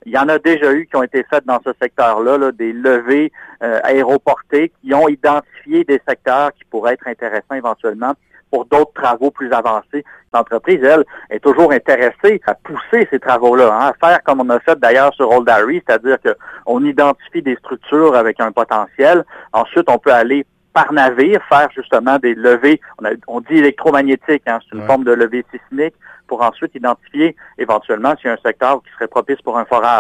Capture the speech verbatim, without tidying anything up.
Il y en a déjà eu qui ont été faites dans ce secteur-là, là, des levées euh, aéroportées qui ont identifié des secteurs qui pourraient être intéressants éventuellement pour d'autres travaux plus avancés. L'entreprise, elle, est toujours intéressée à pousser ces travaux-là, hein, à faire comme on a fait d'ailleurs sur Old Harry, c'est-à-dire qu'on identifie des structures avec un potentiel. Ensuite, on peut aller par navire, faire justement des levées, on, a, on dit électromagnétiques, hein, c'est une ouais. forme de levée sismique, pour ensuite identifier éventuellement s'il y a un secteur qui serait propice pour un forage.